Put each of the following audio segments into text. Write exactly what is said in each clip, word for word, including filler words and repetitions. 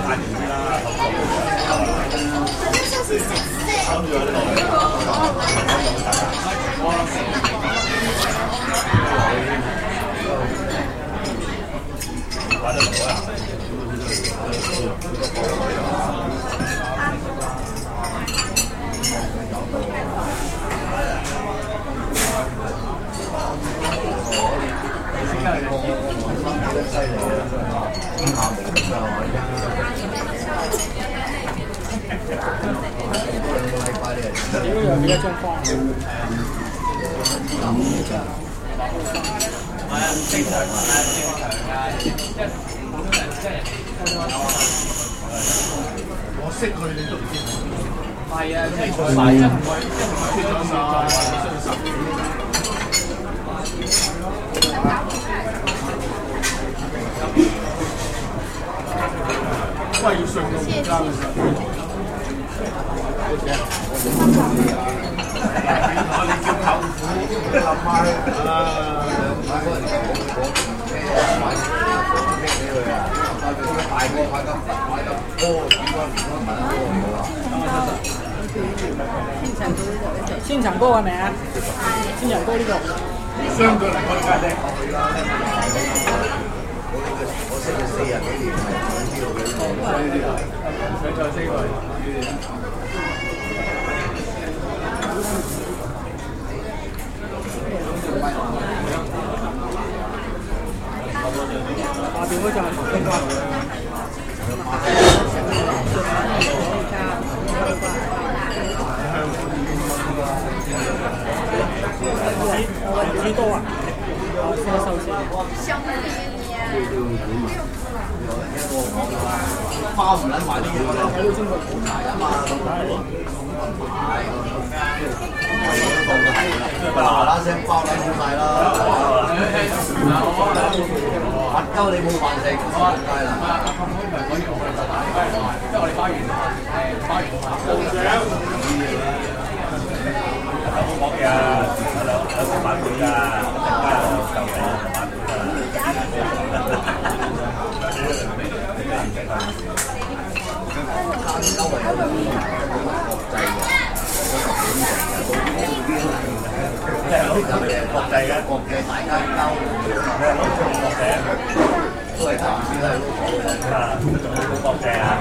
比較張方。正常啊，正常啊，即係普通人即係我識佢你都唔知。係啊，即係佢買真唔會，即係唔係出咗曬信心。喂，要上到而家嘅時候。我哋叫舅父，阿媽啊，買嗰陣時我我買咩俾佢啊？買佢大個買咁買咁多，點解唔多買得多好啊？現場高係咪啊？現場高呢個，相對嚟講梗係靚佢啦。我呢個我識佢四十幾年，我知道佢呢啲啊，想再識佢。下邊嗰就係黃金瓜。幾多啊？我先收先。香的包唔撚埋啲嘢，睇到中國好大啊嘛，係。嗱嗱聲包撚好晒啦，核鳩你冇飯食，梗係啦。即係我哋包完誒包完飯。有冇講嘢啊？有兩有兩版本㗎，加有舊嘅兩版本㗎。周圍有啲國際嘅，即係攞入嘅國際嘅國嘅大家交，咩攞出國嘅，都係暫時都係攞好嘅，啊，仲攞國際啊！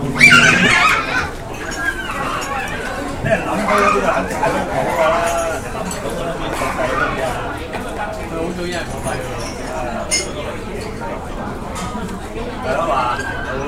你係諗開嗰啲就肯定係攞好㗎啦，你諗唔到嗰啲國際嗰啲啊，佢好少一人國際㗎，係咯嘛。